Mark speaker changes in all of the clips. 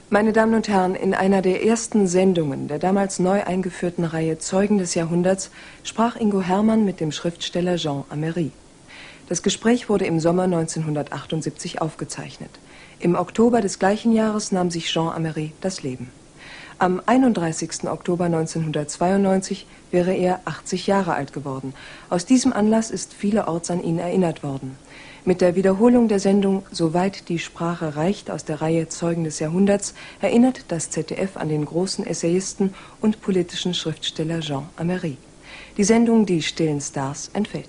Speaker 1: Meine Damen und Herren, in einer der ersten Sendungen der damals neu eingeführten Reihe Zeugen des Jahrhunderts sprach Ingo Herrmann mit dem Schriftsteller Jean Amery. Das Gespräch wurde im Sommer 1978 aufgezeichnet. Im Oktober des gleichen Jahres nahm sich Jean Amery das Leben. Am 31. Oktober 1992 wäre er 80 Jahre alt geworden. Aus diesem Anlass ist vielerorts an ihn erinnert worden. Mit der Wiederholung der Sendung Soweit die Sprache reicht aus der Reihe Zeugen des Jahrhunderts erinnert das ZDF an den großen Essayisten und politischen Schriftsteller Jean Amery. Die Sendung Die stillen Stars entfällt.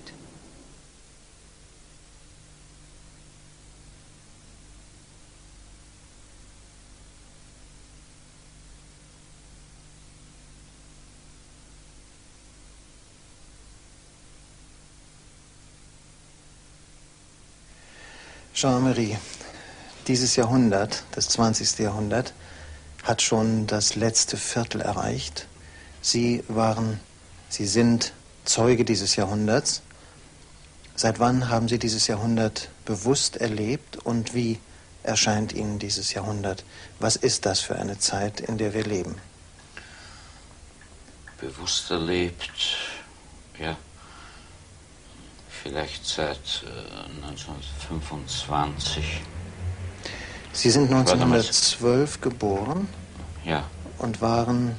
Speaker 2: Jean Amery, dieses Jahrhundert, das 20. Jahrhundert, hat schon das letzte Viertel erreicht. Sie sind Zeuge dieses Jahrhunderts. Seit wann haben Sie dieses Jahrhundert bewusst erlebt und wie erscheint Ihnen dieses Jahrhundert? Was ist das für eine Zeit, in der wir leben?
Speaker 3: Bewusst erlebt, ja. Vielleicht seit 1925.
Speaker 2: Sie sind 1912 geboren?
Speaker 3: Ja.
Speaker 2: Und waren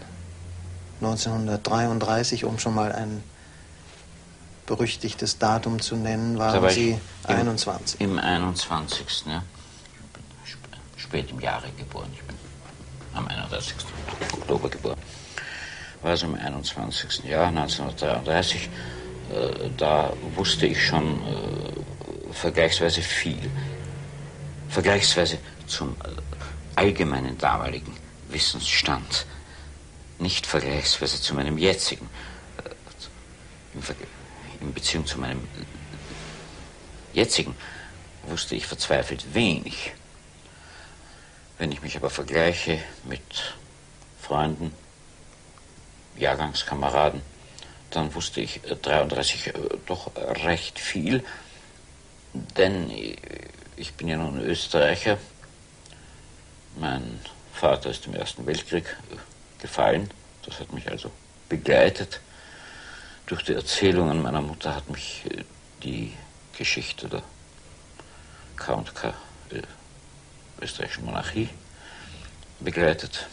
Speaker 2: 1933, um schon mal ein berüchtigtes Datum zu nennen, waren Sie 21?
Speaker 3: Im 21. Ja. Ich bin spät im Jahre geboren. Ich bin am 31. Oktober geboren. War also im 21. Jahr 1933. Da wusste ich schon vergleichsweise viel. Vergleichsweise zum allgemeinen damaligen Wissensstand. Nicht vergleichsweise zu meinem jetzigen. In Beziehung zu meinem jetzigen wusste ich verzweifelt wenig. Wenn ich mich aber vergleiche mit Freunden, Jahrgangskameraden, dann wusste ich 33 doch recht viel, denn ich bin ja nun Österreicher. Mein Vater ist im Ersten Weltkrieg gefallen, das hat mich also begleitet. Durch die Erzählungen meiner Mutter hat mich die Geschichte der K&K österreichischen Monarchie begleitet.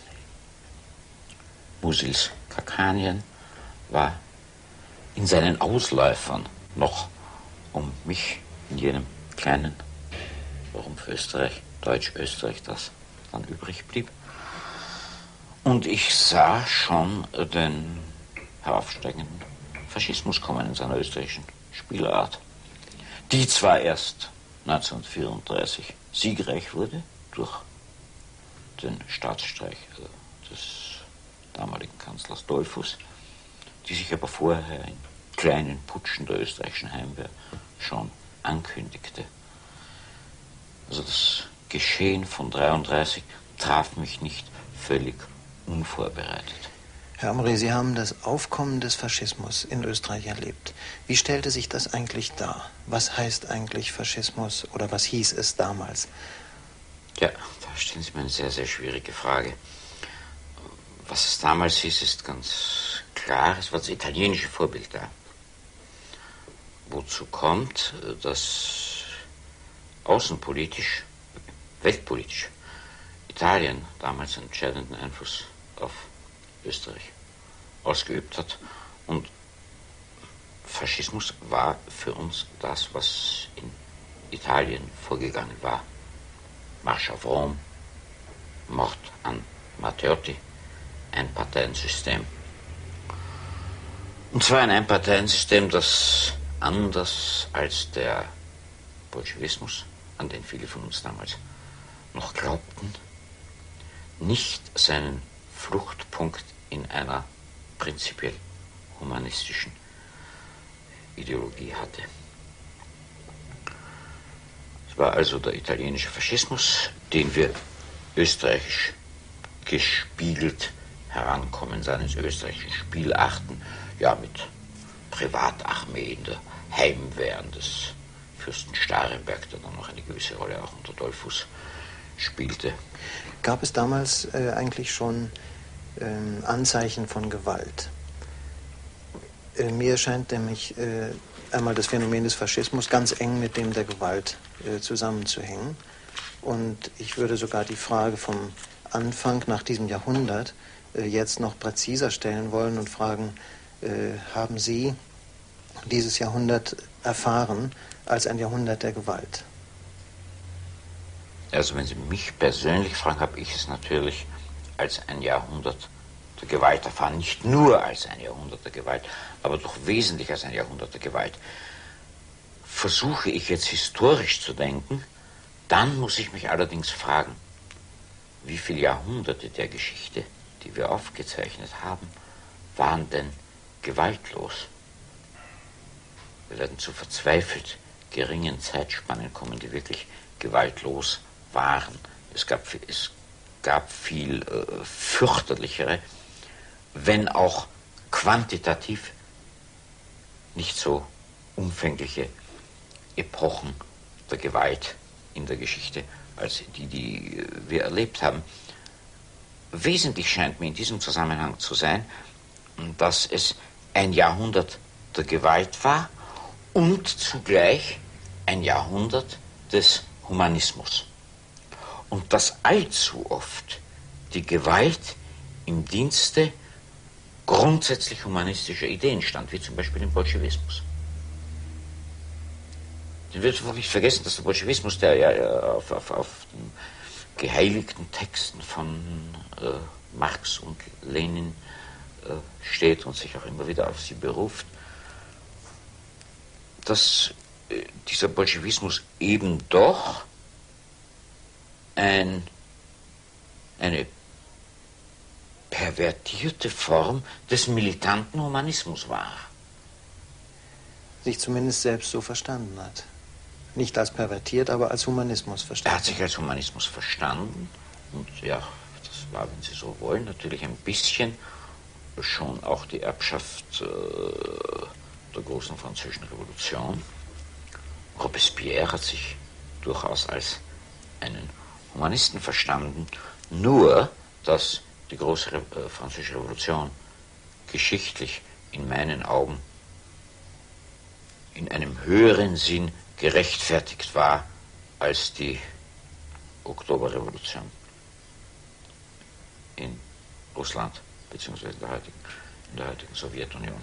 Speaker 3: Musils Kakanien war in seinen Ausläufern noch um mich in jenem kleinen, warum für Österreich, Deutsch-Österreich das dann übrig blieb. Und ich sah schon den heraufsteigenden Faschismus kommen in seiner österreichischen Spielart, die zwar erst 1934 siegreich wurde durch den Staatsstreich des damaligen Kanzlers Dollfuss, die sich aber vorher in kleinen Putschen der österreichischen Heimwehr schon ankündigte. Also das Geschehen von 1933 traf mich nicht völlig unvorbereitet.
Speaker 2: Herr Amery, Sie haben das Aufkommen des Faschismus in Österreich erlebt. Wie stellte sich das eigentlich dar? Was heißt eigentlich Faschismus oder was hieß es damals?
Speaker 3: Ja, da stellen Sie mir eine sehr, sehr schwierige Frage. Was es damals hieß, ist ganz klar. Es war das italienische Vorbild da. Wozu kommt, dass außenpolitisch, weltpolitisch Italien damals einen entscheidenden Einfluss auf Österreich ausgeübt hat. Und Faschismus war für uns das, was in Italien vorgegangen war. Marsch auf Rom, Mord an Matteotti, Einparteiensystem. Und zwar ein Einparteiensystem, das anders als der Bolschewismus, an den viele von uns damals noch glaubten, nicht seinen Fluchtpunkt in einer prinzipiell humanistischen Ideologie hatte. Es war also der italienische Faschismus, den wir österreichisch gespiegelt herankommen seines österreichischen Spielarten, ja mit Privatarmeen der Heimwehren des Fürsten Staremberg, der dann noch eine gewisse Rolle auch unter Dollfuß spielte.
Speaker 2: Gab es damals eigentlich schon Anzeichen von Gewalt? Mir scheint nämlich einmal das Phänomen des Faschismus ganz eng mit dem der Gewalt zusammenzuhängen. Und ich würde sogar die Frage vom Anfang nach diesem Jahrhundert jetzt noch präziser stellen wollen und fragen, haben Sie dieses Jahrhundert erfahren als ein Jahrhundert der Gewalt?
Speaker 3: Also wenn Sie mich persönlich fragen, habe ich es natürlich als ein Jahrhundert der Gewalt erfahren. Nicht nur als ein Jahrhundert der Gewalt, aber doch wesentlich als ein Jahrhundert der Gewalt. Versuche ich jetzt historisch zu denken, dann muss ich mich allerdings fragen, wie viele Jahrhunderte der Geschichte, die wir aufgezeichnet haben, waren denn gewaltlos? Wir werden zu verzweifelt geringen Zeitspannen kommen, die wirklich gewaltlos waren. Es gab viel fürchterlichere, wenn auch quantitativ nicht so umfängliche Epochen der Gewalt in der Geschichte als die wir erlebt haben. Wesentlich scheint mir in diesem Zusammenhang zu sein, dass es ein Jahrhundert der Gewalt war und zugleich ein Jahrhundert des Humanismus. Und dass allzu oft die Gewalt im Dienste grundsätzlich humanistischer Ideen stand, wie zum Beispiel im Bolschewismus. Den wird man nicht vergessen, dass der Bolschewismus, der ja auf den geheiligten Texten von Marx und Lenin steht und sich auch immer wieder auf sie beruft, dass dieser Bolschewismus eben doch eine pervertierte Form des militanten Humanismus war.
Speaker 2: Sich zumindest selbst so verstanden hat. Nicht als pervertiert, aber als Humanismus verstanden.
Speaker 3: Er hat sich als Humanismus verstanden und ja, das war, wenn Sie so wollen, natürlich ein bisschen schon auch die Erbschaft der großen französischen Revolution. Robespierre hat sich durchaus als einen Humanisten verstanden, nur dass die große französische Revolution geschichtlich in meinen Augen in einem höheren Sinn gerechtfertigt war als die Oktoberrevolution in Russland beziehungsweise in der heutigen Sowjetunion.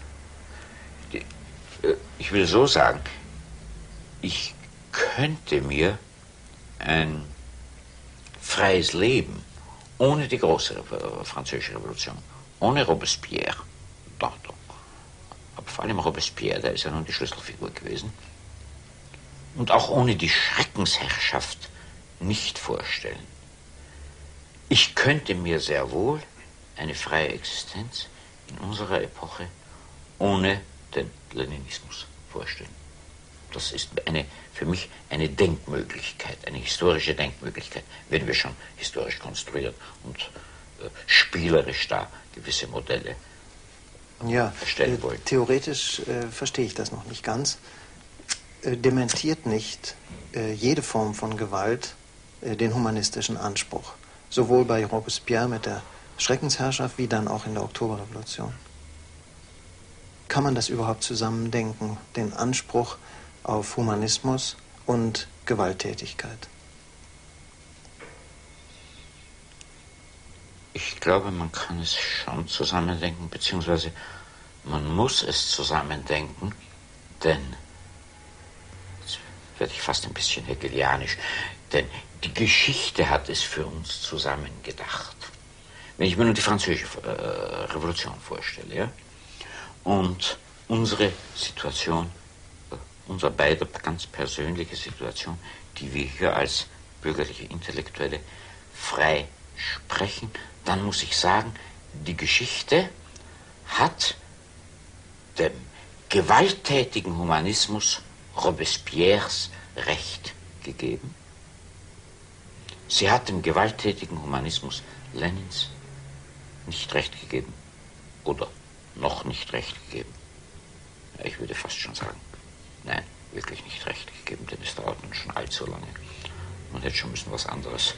Speaker 3: Ich will so sagen, ich könnte mir ein freies Leben ohne die große französische Revolution, ohne Robespierre, doch, aber vor allem Robespierre, der ist ja nun die Schlüsselfigur gewesen, und auch ohne die Schreckensherrschaft nicht vorstellen. Ich könnte mir sehr wohl eine freie Existenz in unserer Epoche ohne den Leninismus vorstellen. Das ist für mich eine Denkmöglichkeit, eine historische Denkmöglichkeit, wenn wir schon historisch konstruiert und spielerisch da gewisse Modelle erstellen wollen.
Speaker 2: Theoretisch verstehe ich das noch nicht ganz. Dementiert nicht jede Form von Gewalt den humanistischen Anspruch. Sowohl bei Robespierre mit der Schreckensherrschaft wie dann auch in der Oktoberrevolution. Kann man das überhaupt zusammen denken, den Anspruch auf Humanismus und Gewalttätigkeit?
Speaker 3: Ich glaube, man kann es schon zusammendenken, beziehungsweise man muss es zusammendenken, denn, jetzt werde ich fast ein bisschen hegelianisch, denn die Geschichte hat es für uns zusammengedacht. Wenn ich mir nun die französische Revolution vorstelle, ja, und unsere Situation, unser beider ganz persönliche Situation, die wir hier als bürgerliche Intellektuelle frei sprechen, dann muss ich sagen, die Geschichte hat dem gewalttätigen Humanismus Robespierres Recht gegeben. Sie hat dem gewalttätigen Humanismus Lenins nicht Recht gegeben oder noch nicht Recht gegeben. Ja, ich würde fast schon sagen, nein, wirklich nicht Recht gegeben, denn es dauert nun schon allzu lange. Man hätte schon müssen was anderes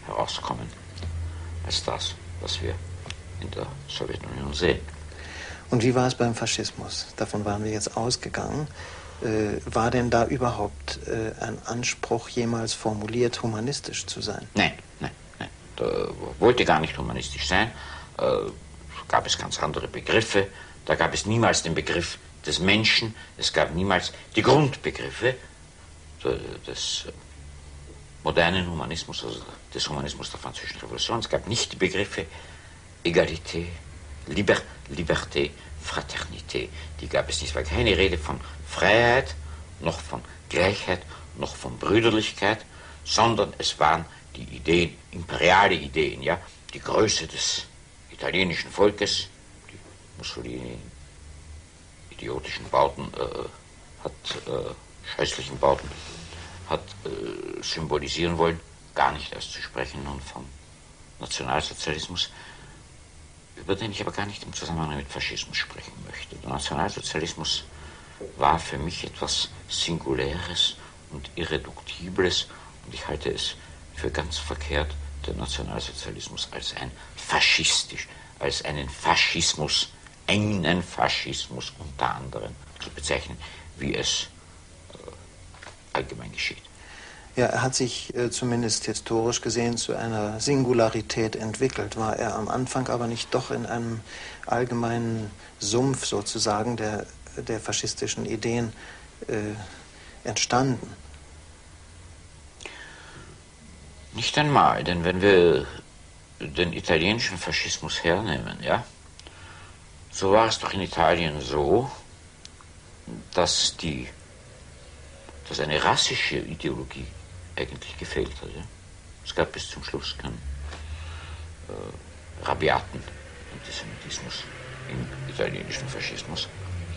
Speaker 3: herauskommen als das, was wir in der Sowjetunion sehen.
Speaker 2: Und wie war es beim Faschismus? Davon waren wir jetzt ausgegangen. War denn da überhaupt ein Anspruch jemals formuliert, humanistisch zu sein?
Speaker 3: Nein. Da wollte gar nicht humanistisch sein. Gab es ganz andere Begriffe. Da gab es niemals den Begriff des Menschen. Es gab niemals die Grundbegriffe des modernen Humanismus, also des Humanismus der Französischen Revolution. Es gab nicht die Begriffe Egalité, Liberté, Fraternité. Die gab es nicht. Es war keine Rede von Freiheit, noch von Gleichheit, noch von Brüderlichkeit, sondern es waren die Ideen, imperiale Ideen, ja, die Größe des italienischen Volkes, die Mussolini idiotischen Bauten scheußlichen Bauten hat symbolisieren wollen, gar nicht erst zu sprechen nun vom Nationalsozialismus, über den ich aber gar nicht im Zusammenhang mit Faschismus sprechen möchte. Der Nationalsozialismus war für mich etwas Singuläres und Irreduktibles und ich halte es für ganz verkehrt, den Nationalsozialismus als einen Faschismus unter anderem zu bezeichnen, wie es allgemein geschieht.
Speaker 2: Ja, er hat sich zumindest historisch gesehen zu einer Singularität entwickelt. War er am Anfang aber nicht doch in einem allgemeinen Sumpf sozusagen der faschistischen Ideen entstanden?
Speaker 3: Nicht einmal, denn wenn wir den italienischen Faschismus hernehmen, ja, so war es doch in Italien so, dass eine rassische Ideologie eigentlich gefehlt hat. Ja? Es gab bis zum Schluss keinen rabiaten Antisemitismus im italienischen Faschismus.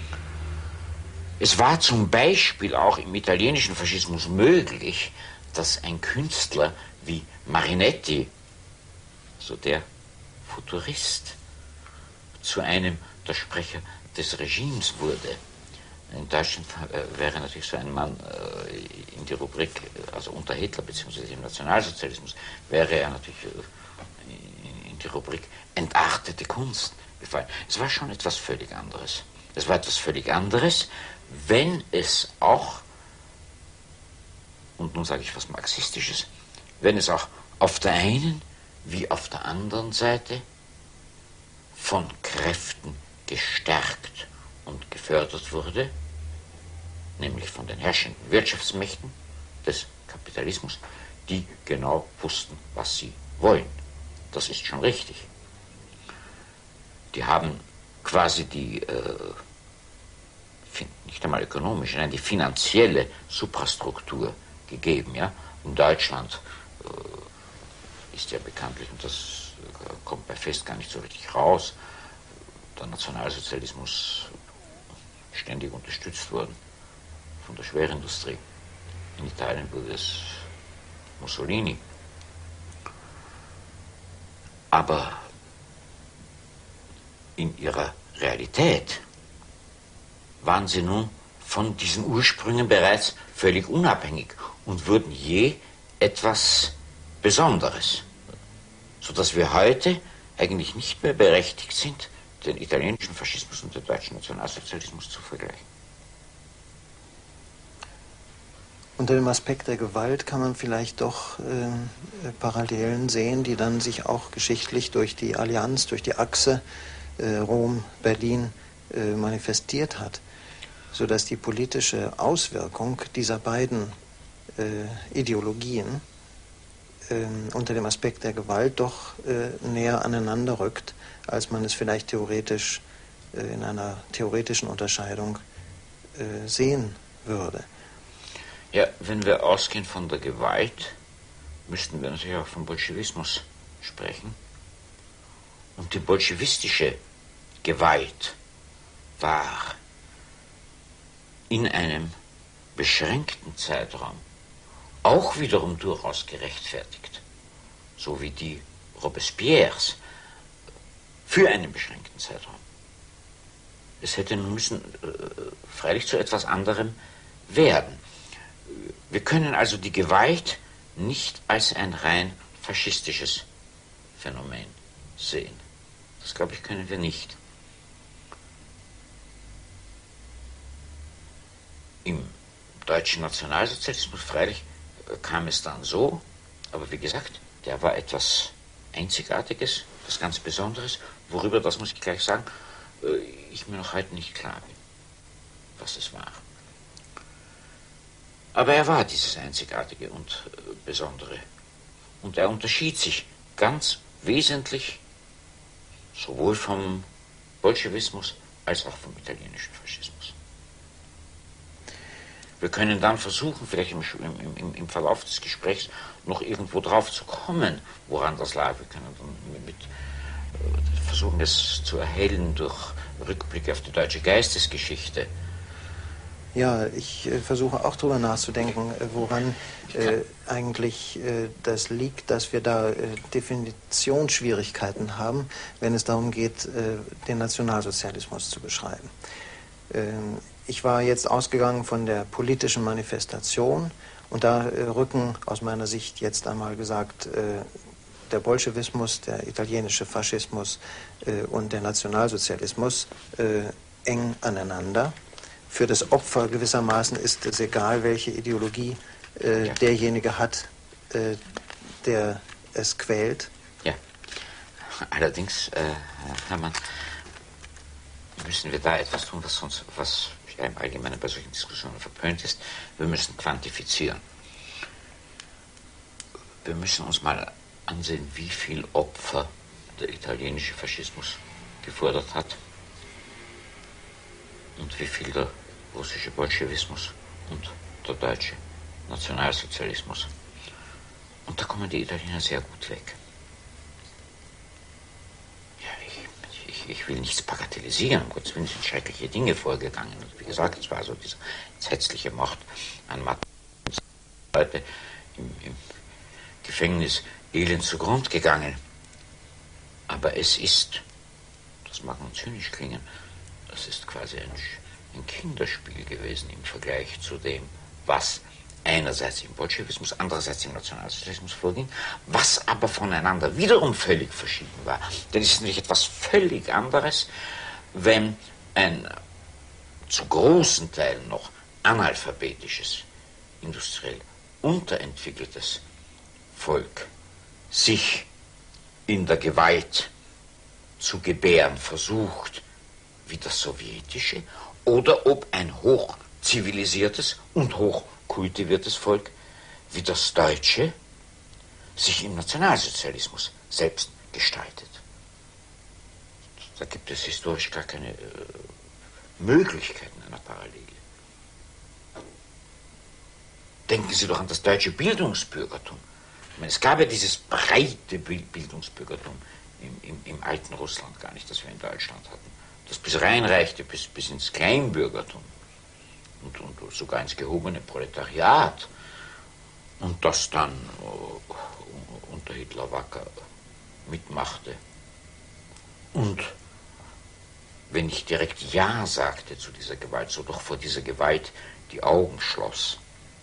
Speaker 3: Es war zum Beispiel auch im italienischen Faschismus möglich, dass ein Künstler wie Marinetti, so der Futurist, zu einem der Sprecher des Regimes wurde. In Deutschland wäre natürlich so ein Mann in die Rubrik, also unter Hitler bzw. im Nationalsozialismus, wäre er natürlich in die Rubrik entartete Kunst gefallen. Es war schon etwas völlig anderes. Es war etwas völlig anderes, wenn es auch, und nun sage ich was Marxistisches, wenn es auch auf der einen wie auf der anderen Seite von Kräften gestärkt und gefördert wurde, nämlich von den herrschenden Wirtschaftsmächten des Kapitalismus, die genau wussten, was sie wollen. Das ist schon richtig. Die haben quasi die, nicht einmal ökonomische, nein, die finanzielle Suprastruktur gegeben. Ja? In Deutschland ist ja bekanntlich, und das kommt bei Fest gar nicht so richtig raus, der Nationalsozialismus ständig unterstützt worden von der Schwerindustrie. In Italien wurde es Mussolini. Aber in ihrer Realität waren sie nun von diesen Ursprüngen bereits völlig unabhängig und wurden je etwas Besonderes, sodass wir heute eigentlich nicht mehr berechtigt sind, den italienischen Faschismus und den deutschen Nationalsozialismus zu vergleichen.
Speaker 2: Unter dem Aspekt der Gewalt kann man vielleicht doch Parallelen sehen, die dann sich auch geschichtlich durch die Allianz, durch die Achse Rom-Berlin manifestiert hat, sodass die politische Auswirkung dieser beiden Ideologien unter dem Aspekt der Gewalt doch näher aneinander rückt, als man es vielleicht theoretisch in einer theoretischen Unterscheidung sehen würde.
Speaker 3: Ja, wenn wir ausgehen von der Gewalt, müssten wir natürlich auch vom Bolschewismus sprechen. Und die bolschewistische Gewalt war in einem beschränkten Zeitraum auch wiederum durchaus gerechtfertigt, so wie die Robespierres für einen beschränkten Zeitraum. Es hätte müssen freilich zu etwas anderem werden. Wir können also die Gewalt nicht als ein rein faschistisches Phänomen sehen. Das, glaube ich, können wir nicht. Im deutschen Nationalsozialismus freilich kam es dann so, aber wie gesagt, der war etwas Einzigartiges, etwas ganz Besonderes, worüber, das muss ich gleich sagen, ich mir noch heute nicht klar bin, was es war. Aber er war dieses Einzigartige und Besondere. Und er unterschied sich ganz wesentlich sowohl vom Bolschewismus als auch vom italienischen Faschismus. Wir können dann versuchen, vielleicht im Verlauf des Gesprächs noch irgendwo drauf zu kommen, woran das lag. Wir können dann versuchen, es zu erhellen durch Rückblicke auf die deutsche Geistesgeschichte.
Speaker 2: Ja, ich versuche auch darüber nachzudenken, woran eigentlich das liegt, dass wir da Definitionsschwierigkeiten haben, wenn es darum geht, den Nationalsozialismus zu beschreiben. Ich war jetzt ausgegangen von der politischen Manifestation und da rücken aus meiner Sicht jetzt einmal gesagt der Bolschewismus, der italienische Faschismus und der Nationalsozialismus eng aneinander. Für das Opfer gewissermaßen ist es egal, welche Ideologie derjenige hat, der es quält.
Speaker 3: Ja, allerdings, Hermann, müssen wir da etwas tun, was im Allgemeinen bei solchen Diskussionen verpönt ist. Wir müssen quantifizieren. Wir müssen uns mal ansehen, wie viel Opfer der italienische Faschismus gefordert hat und wie viel der russische Bolschewismus und der deutsche Nationalsozialismus. Und da kommen die Italiener sehr gut weg. Ich will nichts bagatellisieren, um Gottes Willen sind schreckliche Dinge vorgegangen. Und wie gesagt, es war so dieser entsetzliche Mord an Leute im Gefängnis elend zugrunde gegangen. Aber es ist, das mag nun zynisch klingen, es ist quasi ein Kinderspiel gewesen im Vergleich zu dem, was einerseits im Bolschewismus, andererseits im Nationalsozialismus vorging, was aber voneinander wiederum völlig verschieden war. Denn es ist natürlich etwas völlig anderes, wenn ein zu großen Teilen noch analphabetisches, industriell unterentwickeltes Volk sich in der Gewalt zu gebären versucht, wie das sowjetische, oder ob ein hochzivilisiertes und hochkultiviertes Volk wie das deutsche sich im Nationalsozialismus selbst gestaltet. Da gibt es historisch gar keine Möglichkeiten einer Parallele. Denken Sie doch an das deutsche Bildungsbürgertum. Ich meine, es gab ja dieses breite Bildungsbürgertum im alten Russland gar nicht, das wir in Deutschland hatten. Das bis reinreichte, bis ins Kleinbürgertum und sogar ins gehobene Proletariat. Und das dann unter Hitler wacker mitmachte. Und wenn ich direkt Ja sagte zu dieser Gewalt, so doch vor dieser Gewalt die Augen schloss.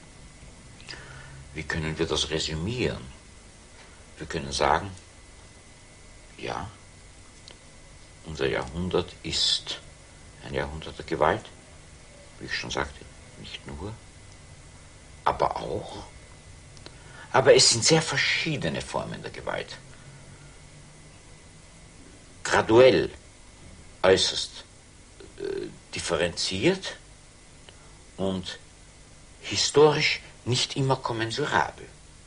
Speaker 3: Wie können wir das resümieren? Wir können sagen, ja, unser Jahrhundert ist ein Jahrhundert der Gewalt, wie ich schon sagte, nicht nur, aber auch. Aber es sind sehr verschiedene Formen der Gewalt. Graduell, äußerst differenziert und historisch nicht immer kommensurabel.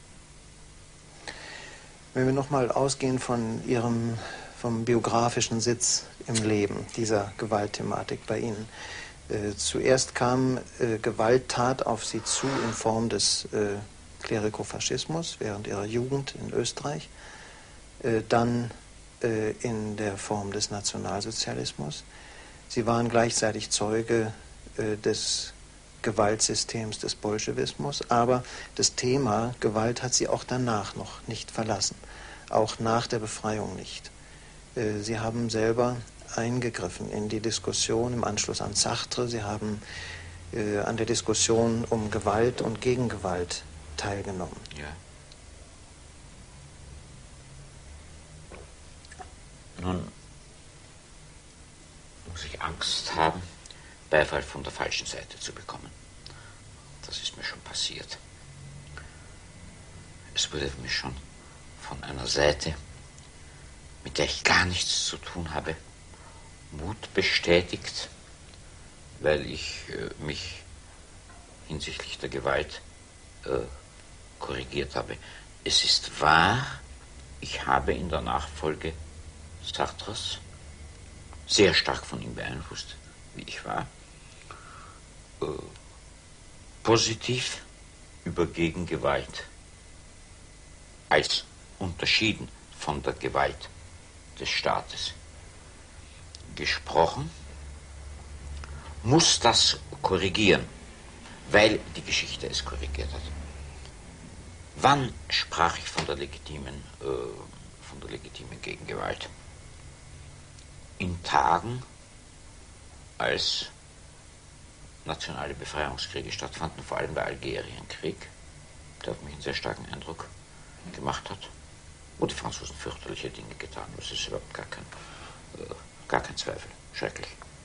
Speaker 2: Wenn wir nochmal ausgehen von vom biografischen Sitz im Leben dieser Gewaltthematik bei Ihnen. Zuerst kam Gewalttat auf Sie zu in Form des Klerikofaschismus während Ihrer Jugend in Österreich, dann in der Form des Nationalsozialismus. Sie waren gleichzeitig Zeuge des Gewaltsystems des Bolschewismus, aber das Thema Gewalt hat Sie auch danach noch nicht verlassen, auch nach der Befreiung nicht. Sie haben selber eingegriffen in die Diskussion im Anschluss an Sartre. Sie haben an der Diskussion um Gewalt und Gegengewalt teilgenommen.
Speaker 3: Ja. Nun muss ich Angst haben, Beifall von der falschen Seite zu bekommen. Das ist mir schon passiert. Es wurde mir schon von einer Seite, mit der ich gar nichts zu tun habe, Mut bestätigt, weil ich mich hinsichtlich der Gewalt korrigiert habe. Es ist wahr, ich habe in der Nachfolge Sartres, sehr stark von ihm beeinflusst, wie ich war, positiv über Gegengewalt als unterschieden von der Gewalt des Staates gesprochen, muss das korrigieren, weil die Geschichte es korrigiert hat. Wann sprach ich von der legitimen Gegengewalt? In Tagen, als nationale Befreiungskriege stattfanden, vor allem der Algerienkrieg, der auf mich einen sehr starken Eindruck gemacht hat, wo die Franzosen fürchterliche Dinge getan haben. Das ist überhaupt gar kein Zweifel. Schrecklich.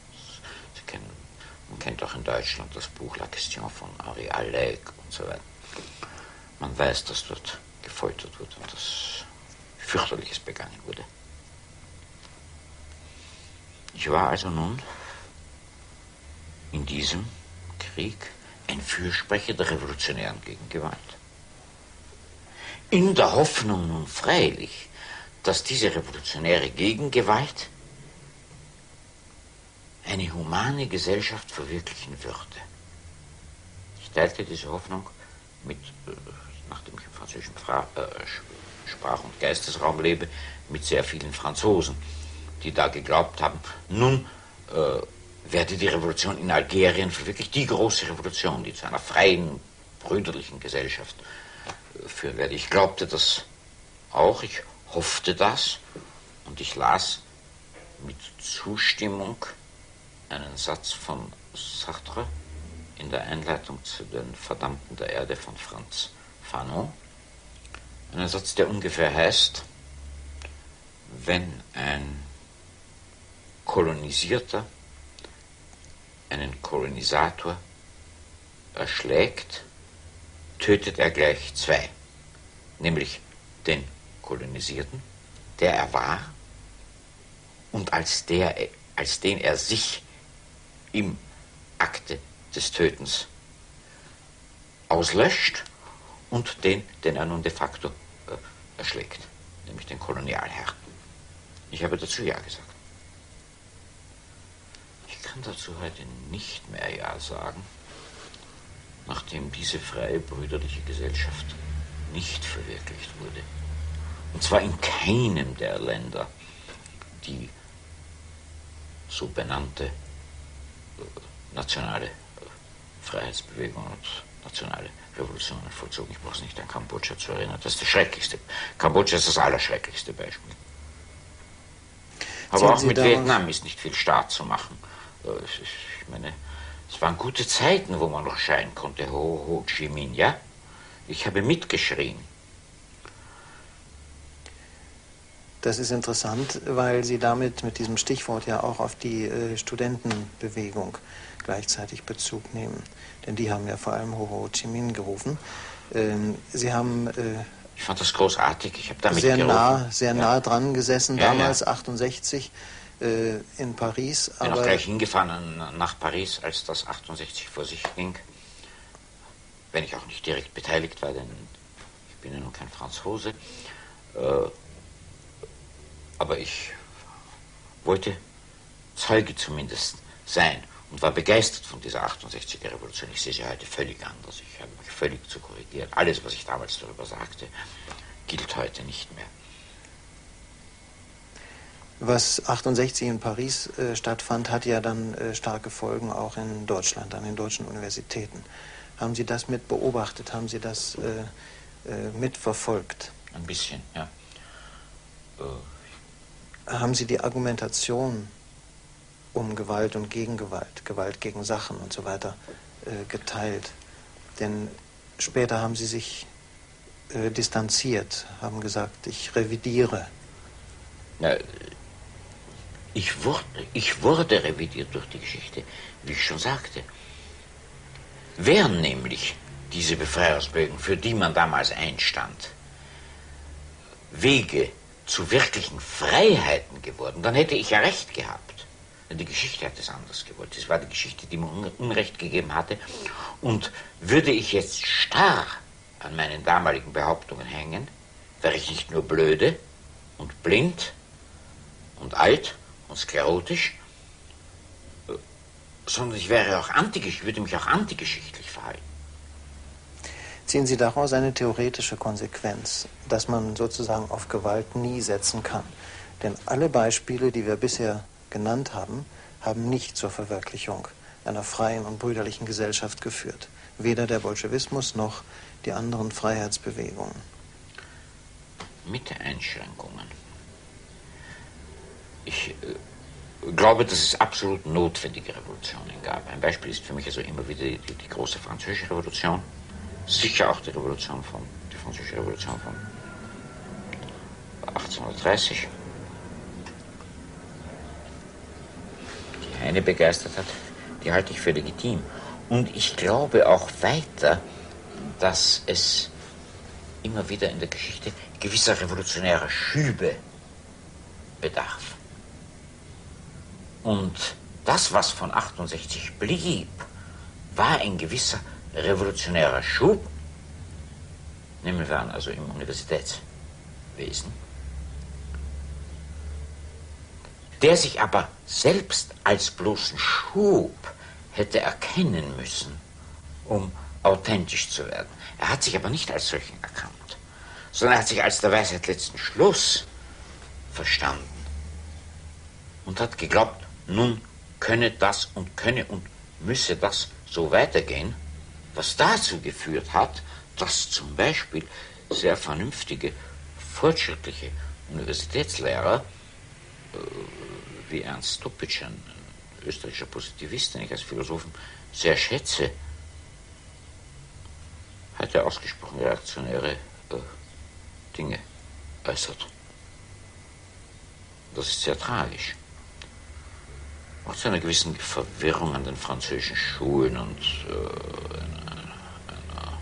Speaker 3: Man kennt auch in Deutschland das Buch La Question von Henri Alleg und so weiter. Man weiß, dass dort gefoltert wird und dass Fürchterliches begangen wurde. Ich war also nun in diesem Krieg ein Fürsprecher der revolutionären Gegengewalt. In der Hoffnung nun freilich, dass diese revolutionäre Gegengewalt eine humane Gesellschaft verwirklichen würde. Ich teilte diese Hoffnung mit, nachdem ich im französischen Sprach- und Geistesraum lebe, mit sehr vielen Franzosen, die da geglaubt haben, nun werde die Revolution in Algerien verwirklicht, die große Revolution, die zu einer freien, brüderlichen Gesellschaft führen werde. Ich glaubte das auch, ich hoffte das und ich las mit Zustimmung einen Satz von Sartre in der Einleitung zu den Verdammten der Erde von Frantz Fanon. Einen Satz, der ungefähr heißt, wenn ein Kolonisierter einen Kolonisator erschlägt, tötet er gleich zwei, nämlich den Kolonisierten, der er war und als den er sich im Akte des Tötens auslöscht, und den er nun de facto erschlägt, nämlich den Kolonialherrn. Ich habe dazu Ja gesagt. Ich kann dazu heute nicht mehr Ja sagen, nachdem diese freie brüderliche Gesellschaft nicht verwirklicht wurde. Und zwar in keinem der Länder, die so benannte nationale Freiheitsbewegung und nationale Revolutionen vollzogen. Ich brauche es nicht an Kambodscha zu erinnern. Das ist das Schrecklichste. Kambodscha ist das allerschrecklichste Beispiel. Aber auch mit Vietnam ist nicht viel Staat zu machen. Ich meine, es waren gute Zeiten, wo man noch schreien konnte, Ho Chi Minh, ja? Ich habe mitgeschrien.
Speaker 2: Das ist interessant, weil Sie damit mit diesem Stichwort ja auch auf die Studentenbewegung gleichzeitig Bezug nehmen. Denn die haben ja vor allem Ho Chi Minh gerufen. Sie haben
Speaker 3: ich fand das großartig, ich habe damit gerufen.
Speaker 2: Sehr nah dran gesessen, damals 68 in Paris.
Speaker 3: Ich bin auch gleich hingefahren nach Paris, als das 68 vor sich ging. Wenn ich auch nicht direkt beteiligt war, denn ich bin ja nun kein Franzose. Aber ich wollte Zeuge zumindest sein und war begeistert von dieser 68er Revolution. Ich sehe sie heute völlig anders. Ich habe mich völlig zu korrigieren. Alles, was ich damals darüber sagte, gilt heute nicht mehr.
Speaker 2: Was 68 in Paris stattfand, hat ja dann starke Folgen auch in Deutschland, an den deutschen Universitäten. Haben Sie das mit beobachtet? Haben Sie das mitverfolgt?
Speaker 3: Ein bisschen, ja.
Speaker 2: Haben Sie die Argumentation um Gewalt und Gegengewalt, Gewalt gegen Sachen und so weiter geteilt? Denn später haben Sie sich distanziert, haben gesagt, ich revidiere.
Speaker 3: Ja, Ich wurde revidiert durch die Geschichte, wie ich schon sagte. Wären nämlich diese Befreiungsbögen, für die man damals einstand, Wege zu wirklichen Freiheiten geworden, dann hätte ich ja recht gehabt. Denn die Geschichte hat es anders gewollt. Es war die Geschichte, die mir Unrecht gegeben hatte. Und würde ich jetzt starr an meinen damaligen Behauptungen hängen, wäre ich nicht nur blöde und blind und alt und sklerotisch, sondern ich würde mich auch antigeschichtlich verhalten.
Speaker 2: Ziehen Sie daraus eine theoretische Konsequenz, dass man sozusagen auf Gewalt nie setzen kann? Denn alle Beispiele, die wir bisher genannt haben, haben nicht zur Verwirklichung einer freien und brüderlichen Gesellschaft geführt. Weder der Bolschewismus noch die anderen Freiheitsbewegungen.
Speaker 3: Mit Einschränkungen. Ich glaube, dass es absolut notwendige Revolutionen gab. Ein Beispiel ist für mich also immer wieder die große französische Revolution. Sicher auch die französische Revolution von 1830, die Heine begeistert hat, die halte ich für legitim. Und ich glaube auch weiter, dass es immer wieder in der Geschichte gewisser revolutionärer Schübe bedarf. Und das, was von 68 blieb, war ein gewisser revolutionärer Schub, nehmen wir an, also im Universitätswesen, der sich aber selbst als bloßen Schub hätte erkennen müssen, um authentisch zu werden. Er hat sich aber nicht als solchen erkannt, sondern er hat sich als der Weisheit letzten Schluss verstanden und hat geglaubt, nun könne das und könne und müsse das so weitergehen, was dazu geführt hat, dass zum Beispiel sehr vernünftige, fortschrittliche Universitätslehrer wie Ernst Toppitsch, ein österreichischer Positivist, den ich als Philosophen sehr schätze, hat er ausgesprochen reaktionäre Dinge äußert. Das ist sehr tragisch. Auch zu einer gewissen Verwirrung an den französischen Schulen und einer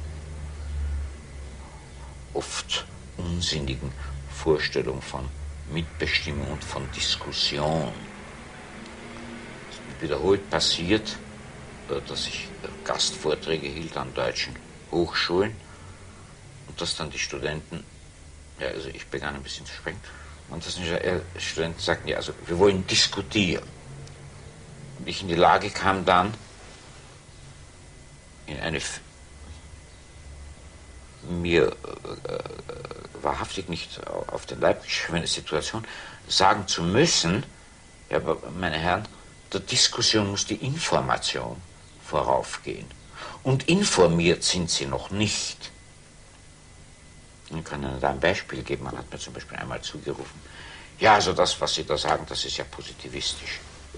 Speaker 3: oft unsinnigen Vorstellung von Mitbestimmung und von Diskussion. Es ist wiederholt passiert, dass ich Gastvorträge hielt an deutschen Hochschulen und dass dann die Studenten, ja, also ich begann ein bisschen zu sprechen, und dass die Studenten sagten, ja, also wir wollen diskutieren. Und ich in die Lage kam dann, in eine mir wahrhaftig nicht auf den Leib geschriebene Situation sagen zu müssen, ja, aber meine Herren, der Diskussion muss die Information voraufgehen. Und informiert sind Sie noch nicht. Ich kann Ihnen da ein Beispiel geben. Man hat mir zum Beispiel einmal zugerufen, ja, also das, was Sie da sagen, das ist ja positivistisch.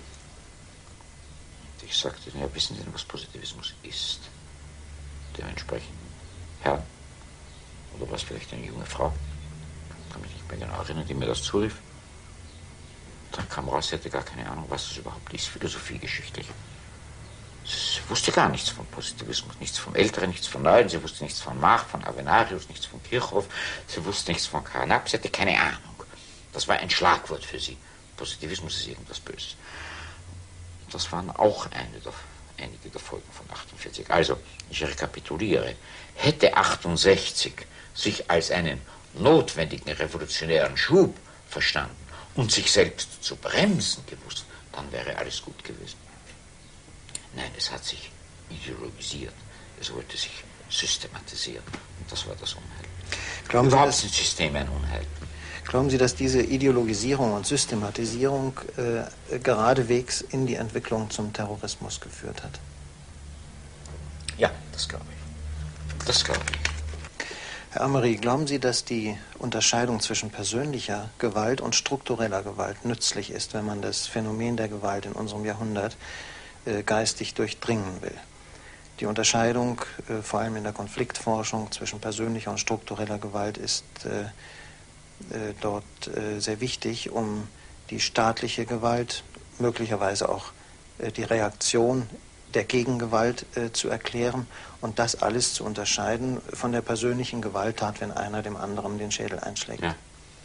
Speaker 3: Und ich sagte, ja, wissen Sie denn, was Positivismus ist? Dementsprechend, Herr, oder was vielleicht eine junge Frau, kann mich nicht mehr genau erinnern, die mir das zurief. Dann kam raus, sie hatte gar keine Ahnung, was das überhaupt ist, philosophiegeschichtlich. Sie wusste gar nichts von Positivismus, nichts vom Älteren, nichts vom Neuen, sie wusste nichts von Mach, von Avenarius, nichts von Kirchhoff, sie wusste nichts von Carnap, sie hatte keine Ahnung. Das war ein Schlagwort für sie. Positivismus ist irgendwas Böses. Das waren auch einige der Folgen von 48. Also, ich rekapituliere. Hätte 68 sich als einen notwendigen revolutionären Schub verstanden und sich selbst zu bremsen gewusst, dann wäre alles gut gewesen. Nein, es hat sich ideologisiert. Es wollte sich systematisieren. Und das war das Unheil. Überhaupt sind Systeme ein Unheil.
Speaker 2: Glauben Sie, dass diese Ideologisierung und Systematisierung geradewegs in die Entwicklung zum Terrorismus geführt hat?
Speaker 3: Ja, das glaube ich. Das glaube ich.
Speaker 2: Herr Amery, glauben Sie, dass die Unterscheidung zwischen persönlicher Gewalt und struktureller Gewalt nützlich ist, wenn man das Phänomen der Gewalt in unserem Jahrhundert geistig durchdringen will? Die Unterscheidung, vor allem in der Konfliktforschung, zwischen persönlicher und struktureller Gewalt ist dort sehr wichtig, um die staatliche Gewalt, möglicherweise auch die Reaktion der Gegengewalt zu erklären und das alles zu unterscheiden von der persönlichen Gewalttat, wenn einer dem anderen den Schädel einschlägt.
Speaker 3: Ja.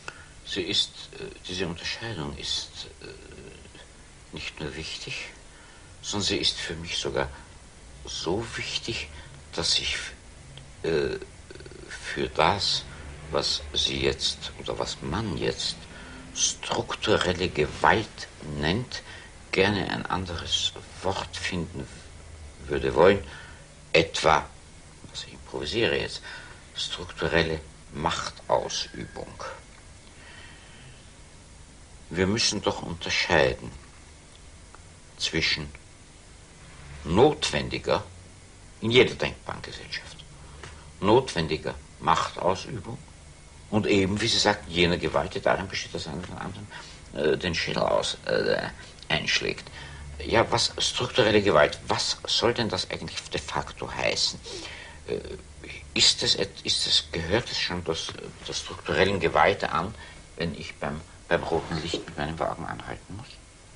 Speaker 3: Diese Unterscheidung ist nicht nur wichtig, sondern sie ist für mich sogar so wichtig, dass ich für das, was sie jetzt oder was man jetzt strukturelle Gewalt nennt, gerne ein anderes Wort finden würde wollen, etwa, also ich improvisiere jetzt, strukturelle Machtausübung. Wir müssen doch unterscheiden zwischen notwendiger, in jeder denkbaren Gesellschaft, notwendiger Machtausübung und eben, wie Sie sagten, jener Gewalt, die darin besteht, dass einer den anderen den Schädel einschlägt. Ja, was strukturelle Gewalt, was soll denn das eigentlich de facto heißen? Gehört es schon der strukturellen Gewalt an, wenn ich beim roten Licht mit meinem Wagen anhalten muss?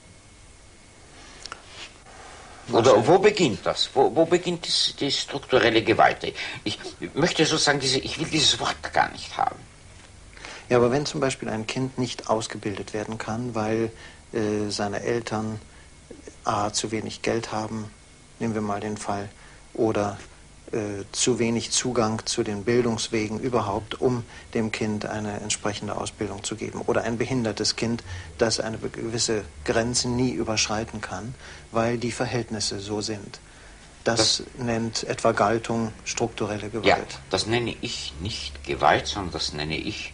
Speaker 3: Oder wo beginnt das? Wo beginnt die strukturelle Gewalt? Ich möchte so sagen, ich will dieses Wort gar nicht haben.
Speaker 2: Ja, aber wenn zum Beispiel ein Kind nicht ausgebildet werden kann, weil seine Eltern zu wenig Geld haben, nehmen wir mal den Fall, oder zu wenig Zugang zu den Bildungswegen überhaupt, um dem Kind eine entsprechende Ausbildung zu geben. Oder ein behindertes Kind, das eine gewisse Grenze nie überschreiten kann, weil die Verhältnisse so sind. Das nennt etwa Galtung strukturelle Gewalt.
Speaker 3: Ja, das nenne ich nicht Gewalt, sondern das nenne ich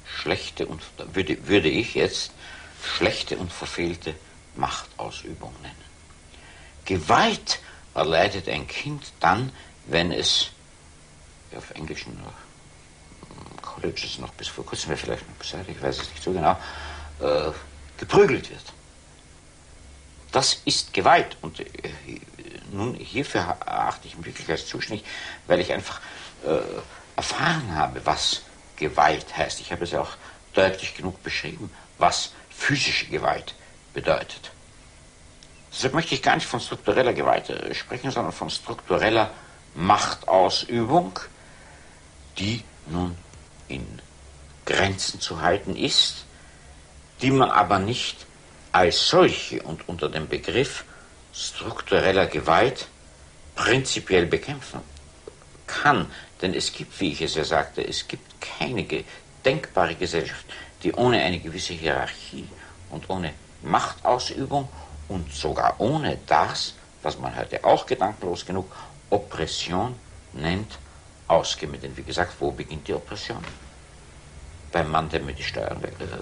Speaker 3: würde ich jetzt schlechte und verfehlte Machtausübung nennen. Gewalt erleidet ein Kind dann, wenn es, ja, auf englischen Colleges noch bis vor kurzem, vielleicht noch besser, ich weiß es nicht so genau, geprügelt wird. Das ist Gewalt. Und nun, hierfür erachte ich mich wirklich als zuständig, weil ich einfach erfahren habe, was Gewalt heißt. Ich habe es ja auch deutlich genug beschrieben, was physische Gewalt bedeutet. Deshalb möchte ich gar nicht von struktureller Gewalt sprechen, sondern von struktureller Machtausübung, die nun in Grenzen zu halten ist, die man aber nicht als solche und unter dem Begriff struktureller Gewalt prinzipiell bekämpfen kann. Denn es gibt, wie ich es ja sagte, es gibt keine denkbare Gesellschaft, die ohne eine gewisse Hierarchie und ohne Machtausübung und sogar ohne das, was man heute auch gedankenlos genug Oppression nennt, ausgeht. Denn wie gesagt, wo beginnt die Oppression? Beim Mann, der mir die Steuern,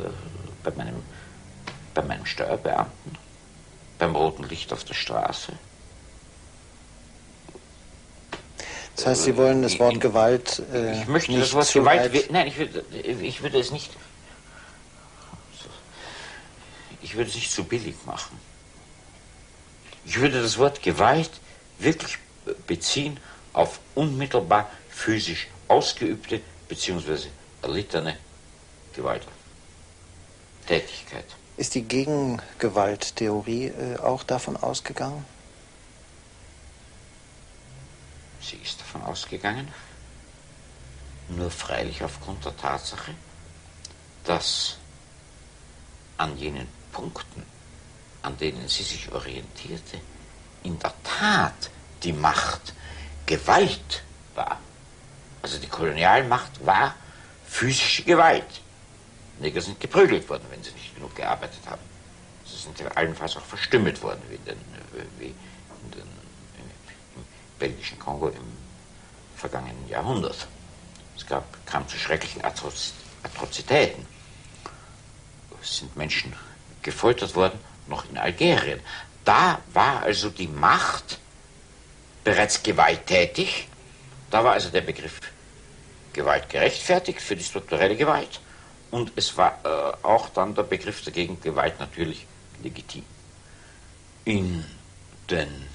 Speaker 3: bei meinem Steuerbeamten, beim roten Licht auf der Straße.
Speaker 2: Das heißt, Sie wollen das Wort Gewalt
Speaker 3: ich möchte
Speaker 2: nicht
Speaker 3: das Wort
Speaker 2: zu
Speaker 3: Gewalt,
Speaker 2: weit...
Speaker 3: nein, ich würde es nicht zu billig machen. Ich würde das Wort Gewalt wirklich beziehen auf unmittelbar physisch ausgeübte bzw. erlittene Gewalttätigkeit.
Speaker 2: Ist die Gegengewalttheorie auch davon ausgegangen?
Speaker 3: Sie ist davon ausgegangen, nur freilich aufgrund der Tatsache, dass an jenen Punkten, an denen sie sich orientierte, in der Tat die Macht Gewalt war. Also die Kolonialmacht war physische Gewalt. Neger sind geprügelt worden, wenn sie nicht genug gearbeitet haben. Sie sind allenfalls auch verstümmelt worden, wie im belgischen Kongo im vergangenen Jahrhundert. Es kam zu schrecklichen Atrozitäten. Es sind Menschen gefoltert worden, noch in Algerien. Da war also die Macht bereits gewalttätig. Da war also der Begriff Gewalt gerechtfertigt für die strukturelle Gewalt. Und es war auch dann der Begriff der Gegengewalt natürlich legitim. In den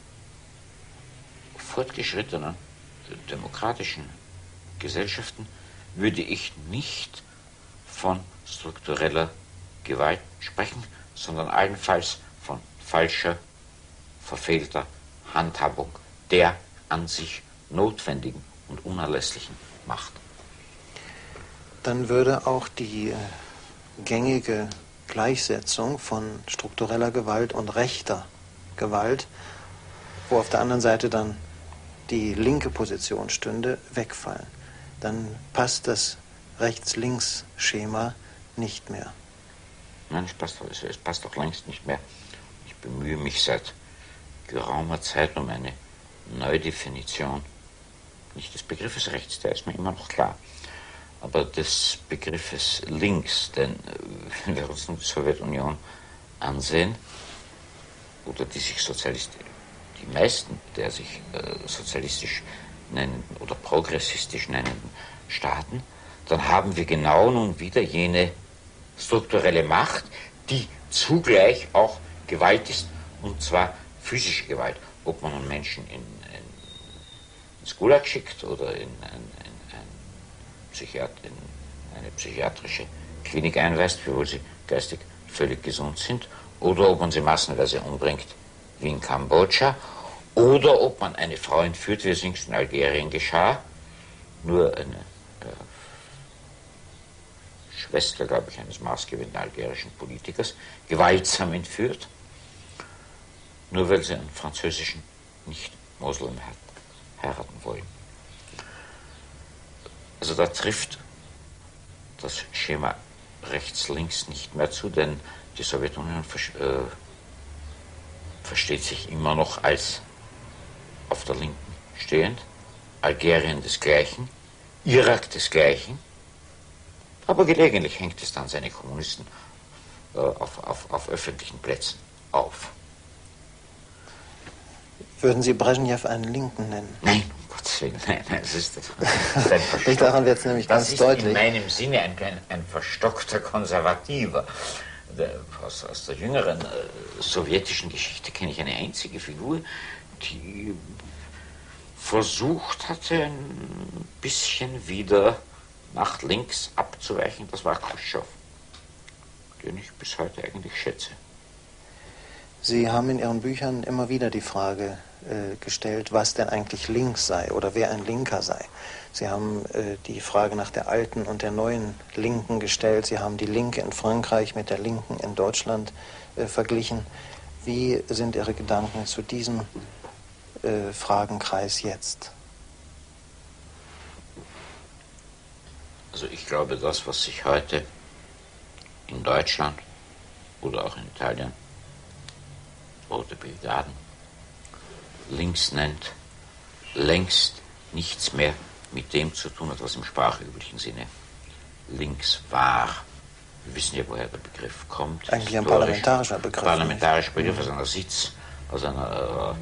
Speaker 3: fortgeschrittenen demokratischen Gesellschaften würde ich nicht von struktureller Gewalt sprechen, sondern allenfalls von falscher, verfehlter Handhabung der an sich notwendigen und unerlässlichen Macht.
Speaker 2: Dann würde auch die gängige Gleichsetzung von struktureller Gewalt und rechter Gewalt, wo auf der anderen Seite dann die linke Position stünde, wegfallen. Dann passt das Rechts-Links-Schema nicht mehr.
Speaker 3: Nein, es passt doch längst nicht mehr. Ich bemühe mich seit geraumer Zeit um eine Neudefinition, nicht des Begriffes rechts, der ist mir immer noch klar, aber des Begriffes links, denn wenn wir uns nun die Sowjetunion ansehen, oder die meisten der sich sozialistisch nennenden oder progressistisch nennenden Staaten, dann haben wir genau nun wieder jene strukturelle Macht, die zugleich auch Gewalt ist, und zwar physische Gewalt. Ob man einen Menschen ins Gulag schickt oder in eine psychiatrische Klinik einweist, obwohl sie geistig völlig gesund sind, oder ob man sie massenweise umbringt, wie in Kambodscha, oder ob man eine Frau entführt, wie es jüngst in Algerien geschah, nur eine Schwester, glaube ich, eines maßgebenden algerischen Politikers, gewaltsam entführt, nur weil sie einen französischen Nicht-Moslem heiraten wollen. Also da trifft das Schema rechts-links nicht mehr zu, denn die Sowjetunion versteht sich immer noch als auf der Linken stehend, Algerien desgleichen, Irak desgleichen, aber gelegentlich hängt es dann seine Kommunisten auf öffentlichen Plätzen auf.
Speaker 2: Würden Sie Brezhnev einen Linken nennen?
Speaker 3: Nein, um Gottes Willen, nein, das ist ein
Speaker 2: Nicht daran wird es nämlich ganz deutlich.
Speaker 3: In meinem Sinne ein verstockter Konservativer. Aus der jüngeren sowjetischen Geschichte kenne ich eine einzige Figur, die versucht hatte, ein bisschen wieder nach links abzuweichen. Das war Khrushchev, den ich bis heute eigentlich schätze.
Speaker 2: Sie haben in Ihren Büchern immer wieder die Frage gestellt, was denn eigentlich links sei oder wer ein Linker sei. Sie haben die Frage nach der alten und der neuen Linken gestellt. Sie haben die Linke in Frankreich mit der Linken in Deutschland verglichen. Wie sind Ihre Gedanken zu diesem Fragenkreis jetzt?
Speaker 3: Also ich glaube, das, was sich heute in Deutschland oder auch in Italien Rote Brigaden links nennt, längst nichts mehr mit dem zu tun hat, was im sprachüblichen Sinne links war. Wir wissen ja, woher der Begriff kommt.
Speaker 2: Eigentlich ein parlamentarischer Begriff.
Speaker 3: Parlamentarischer Begriff aus einer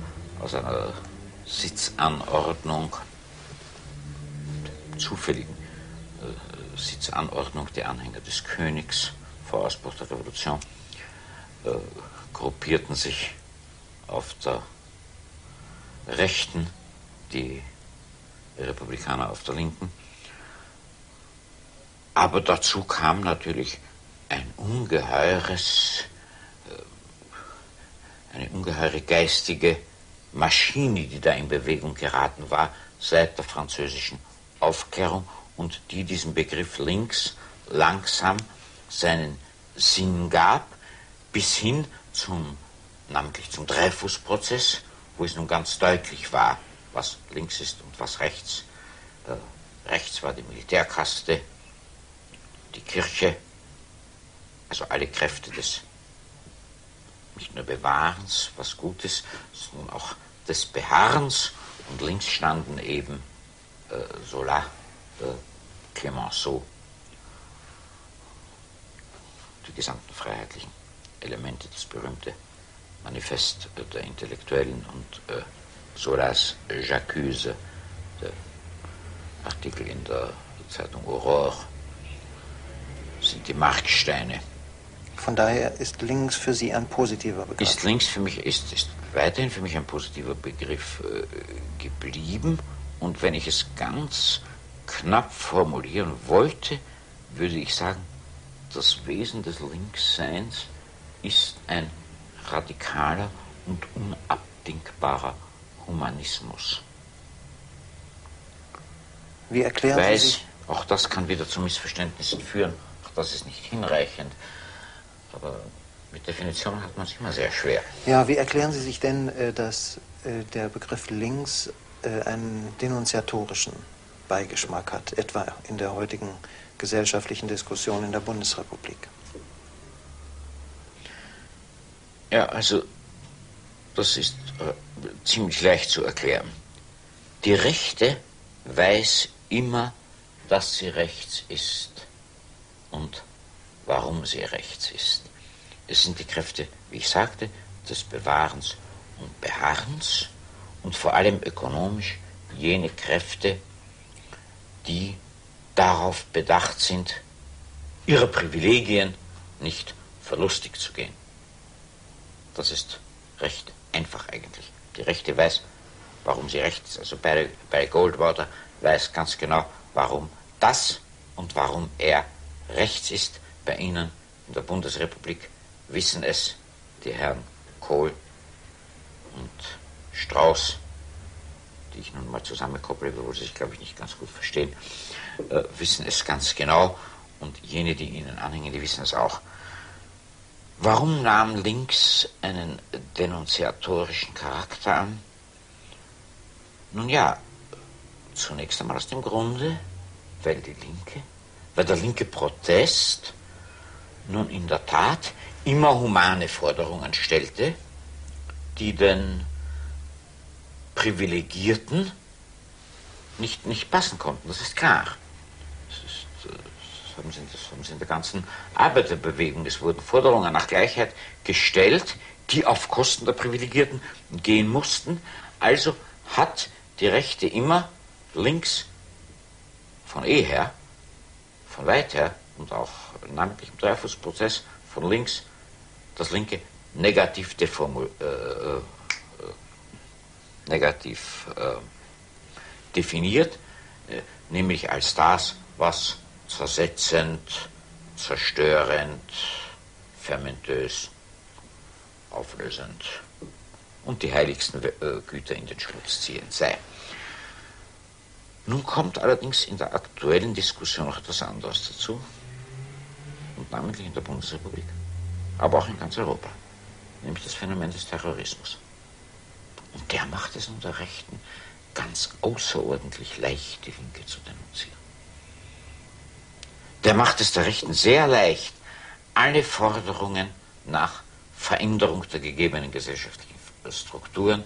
Speaker 3: Sitzanordnung, zufälligen Sitzanordnung der Anhänger des Königs vor Ausbruch der Revolution, gruppierten sich auf der Rechten, die Republikaner auf der Linken. Aber dazu kam natürlich eine ungeheure geistige Maschine, die da in Bewegung geraten war seit der französischen Aufklärung und die diesem Begriff links langsam seinen Sinn gab, bis hin namentlich zum Dreyfus-Prozess, wo es nun ganz deutlich war, was links ist und was rechts. Rechts war die Militärkaste, die Kirche, also alle Kräfte des nicht nur Bewahrens, was Gutes, sondern auch des Beharrens. Und links standen eben Zola, Clemenceau, die gesamten freiheitlichen Elemente, das berühmte Manifest der Intellektuellen und Zolas J'accuse, der Artikel in der Zeitung Aurore, sind die Marksteine.
Speaker 2: Von daher ist links für Sie ein positiver Begriff.
Speaker 3: Ist links für mich, ist weiterhin für mich ein positiver Begriff geblieben. Und wenn ich es ganz knapp formulieren wollte, würde ich sagen, das Wesen des Linksseins ist ein radikaler und unabdingbarer Humanismus.
Speaker 2: Wie erklären Sie sich?
Speaker 3: Auch das kann wieder zu Missverständnissen führen. Auch das ist nicht hinreichend. Aber mit Definitionen hat man es immer sehr schwer.
Speaker 2: Ja, wie erklären Sie sich denn, dass der Begriff links einen denunziatorischen Beigeschmack hat, etwa in der heutigen gesellschaftlichen Diskussion in der Bundesrepublik?
Speaker 3: Ja, also das ist ziemlich leicht zu erklären. Die Rechte weiß immer, dass sie rechts ist und warum sie rechts ist. Es sind die Kräfte, wie ich sagte, des Bewahrens und Beharrens und vor allem ökonomisch jene Kräfte, die darauf bedacht sind, ihre Privilegien nicht verlustig zu gehen. Das ist recht einfach eigentlich. Die Rechte weiß, warum sie rechts ist. Also bei Goldwater weiß ganz genau, warum das und warum er rechts ist. Bei Ihnen in der Bundesrepublik wissen es die Herren Kohl und Strauß, die ich nun mal zusammenkopple, obwohl sie sich, glaube ich, nicht ganz gut verstehen, wissen es ganz genau. Und jene, die ihnen anhängen, die wissen es auch. Warum nahm links einen denunziatorischen Charakter an? Nun ja, zunächst einmal aus dem Grunde, weil der linke Protest nun in der Tat immer humane Forderungen stellte, die den Privilegierten nicht passen konnten, das ist klar. Das haben sie in der ganzen Arbeiterbewegung. Es wurden Forderungen nach Gleichheit gestellt, die auf Kosten der Privilegierten gehen mussten. Also hat die Rechte immer links von her, von weit her und auch namentlich im Dreyfus-Prozess von links das Linke negativ definiert, nämlich als das, was zersetzend, zerstörend, fermentös, auflösend und die heiligsten Güter in den Schmutz ziehend sei. Nun kommt allerdings in der aktuellen Diskussion noch etwas anderes dazu, und namentlich in der Bundesrepublik, aber auch in ganz Europa, nämlich das Phänomen des Terrorismus. Und der macht es unter Rechten ganz außerordentlich leicht, die Linke zu denunzieren. Der macht es der Rechten sehr leicht, alle Forderungen nach Veränderung der gegebenen gesellschaftlichen Strukturen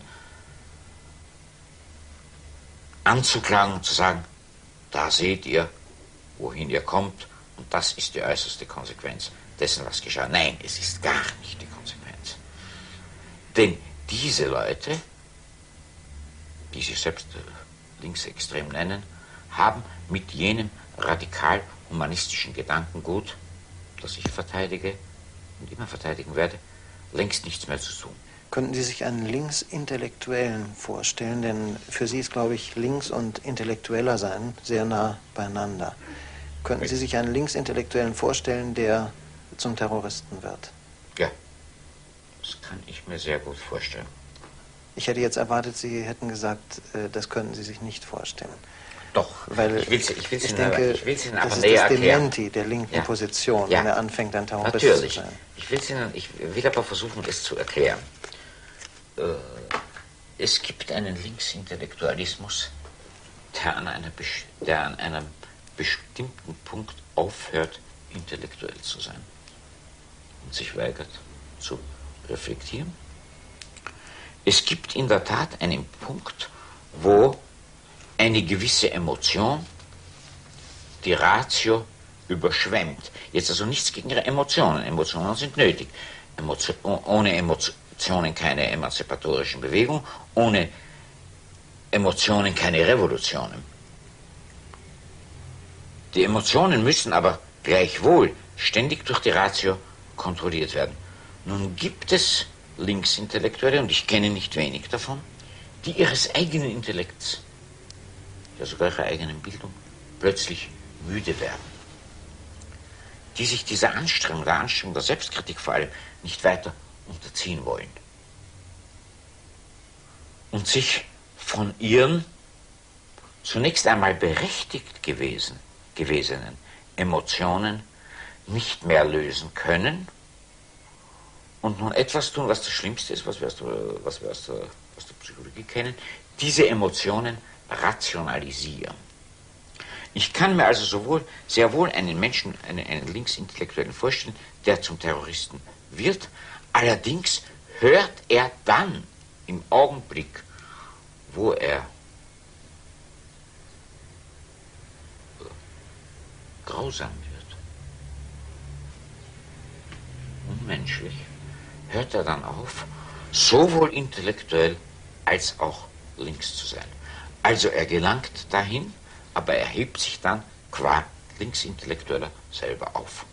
Speaker 3: anzuklagen und zu sagen, da seht ihr, wohin ihr kommt, und das ist die äußerste Konsequenz dessen, was geschah. Nein, es ist gar nicht die Konsequenz. Denn diese Leute, die sich selbst linksextrem nennen, haben mit jenem radikal-humanistischen Gedankengut, das ich verteidige und immer verteidigen werde, längst nichts mehr zu tun.
Speaker 2: Könnten Sie sich einen Linksintellektuellen vorstellen? Denn für Sie ist, glaube ich, links und intellektueller sein sehr nah beieinander. Könnten Sie sich einen Linksintellektuellen vorstellen, der zum Terroristen wird?
Speaker 3: Ja, das kann ich mir sehr gut vorstellen.
Speaker 2: Ich hätte jetzt erwartet, Sie hätten gesagt, das könnten Sie sich nicht vorstellen.
Speaker 3: Doch,
Speaker 2: weil
Speaker 3: ich will's
Speaker 2: denke,
Speaker 3: Ihnen aber
Speaker 2: das ist
Speaker 3: näher
Speaker 2: das
Speaker 3: erklären.
Speaker 2: Dementi der linken Position, wenn er anfängt, ein Terrorist
Speaker 3: Natürlich.
Speaker 2: zu sein.
Speaker 3: Ich will aber versuchen, es zu erklären. Es gibt einen Linksintellektualismus, der an einem bestimmten Punkt aufhört, intellektuell zu sein und sich weigert zu reflektieren. Es gibt in der Tat einen Punkt, wo eine gewisse Emotion die Ratio überschwemmt. Jetzt also nichts gegen ihre Emotionen. Emotionen sind nötig. Ohne Emotionen keine emanzipatorischen Bewegungen, ohne Emotionen keine Revolutionen. Die Emotionen müssen aber gleichwohl ständig durch die Ratio kontrolliert werden. Nun gibt es Linksintellektuelle, und ich kenne nicht wenig davon, die ihres eigenen Intellekts, ja sogar ihrer eigenen Bildung, plötzlich müde werden. die sich dieser Anstrengung, der Anstrengung der Selbstkritik vor allem, nicht weiter unterziehen wollen. Und sich von ihren zunächst einmal berechtigt gewesenen Emotionen nicht mehr lösen können und nun etwas tun, was das Schlimmste ist, was wir aus der Psychologie kennen, diese Emotionen rationalisieren. Ich kann mir also sehr wohl einen Menschen, einen Linksintellektuellen vorstellen, der zum Terroristen wird, allerdings hört er dann im Augenblick, wo er grausam wird, unmenschlich, hört er dann auf, sowohl intellektuell als auch links zu sein. Also er gelangt dahin, aber er hebt sich dann qua Linksintellektueller selber auf.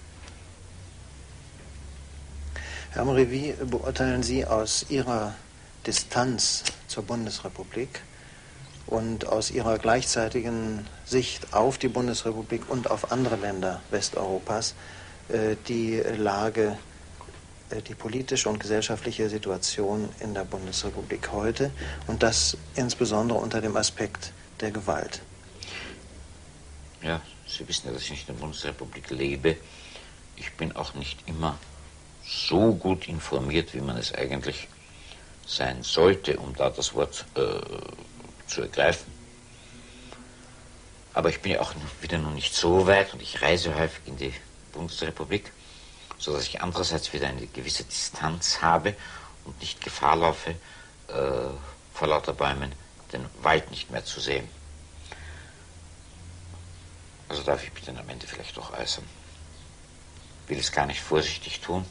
Speaker 2: Herr Amery, wie beurteilen Sie aus Ihrer Distanz zur Bundesrepublik und aus Ihrer gleichzeitigen Sicht auf die Bundesrepublik und auf andere Länder Westeuropas die Lage, die politische und gesellschaftliche Situation in der Bundesrepublik heute und das insbesondere unter dem Aspekt der Gewalt?
Speaker 3: Ja, Sie wissen ja, dass ich nicht in der Bundesrepublik lebe. Ich bin auch nicht immer so gut informiert, wie man es eigentlich sein sollte, um da das Wort zu ergreifen. Aber ich bin ja auch wieder noch nicht so weit und ich reise häufig in die Bundesrepublik, sodass ich andererseits wieder eine gewisse Distanz habe und nicht Gefahr laufe, vor lauter Bäumen den Wald nicht mehr zu sehen. Also darf ich bitte am Ende vielleicht doch äußern. Will es gar nicht vorsichtig tun.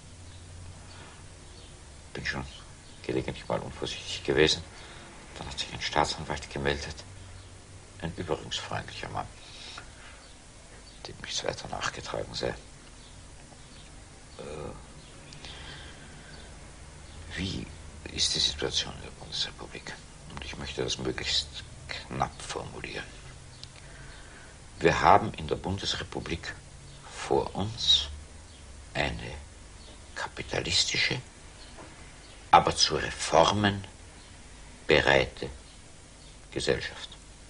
Speaker 3: Bin schon gelegentlich mal unvorsichtig gewesen. Dann hat sich ein Staatsanwalt gemeldet. Ein übrigens freundlicher Mann, dem nichts weiter nachgetragen sei. Wie ist die Situation in der Bundesrepublik? Und ich möchte das möglichst knapp formulieren. Wir haben in der Bundesrepublik vor uns eine kapitalistische, aber zu Reformen bereite Gesellschaft.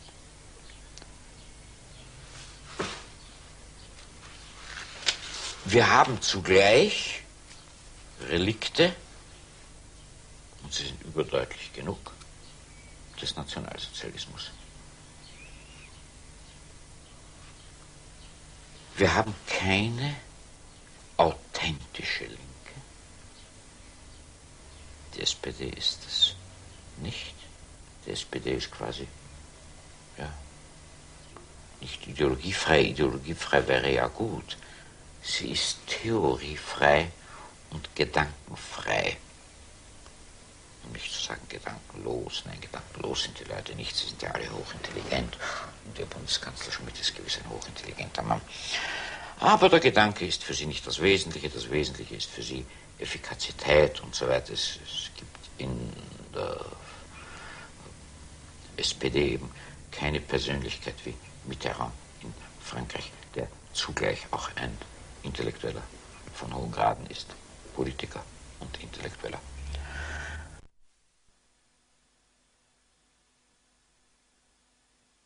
Speaker 3: Wir haben zugleich Relikte, und sie sind überdeutlich genug, des Nationalsozialismus. Wir haben keine authentische Linke. Die SPD ist es nicht. Die SPD ist quasi, ja, nicht ideologiefrei. Ideologiefrei wäre ja gut. Sie ist theoriefrei und gedankenfrei. Um nicht zu sagen gedankenlos. Nein, gedankenlos sind die Leute nicht. Sie sind ja alle hochintelligent. Und der Bundeskanzler Schmidt ist gewiss ein hochintelligenter Mann. Aber der Gedanke ist für sie nicht das Wesentliche. Das Wesentliche ist für sie Effekazität und so weiter. Es gibt in der SPD eben keine Persönlichkeit wie Mitterrand in Frankreich, der zugleich auch ein Intellektueller von hohen Graden ist, Politiker und Intellektueller.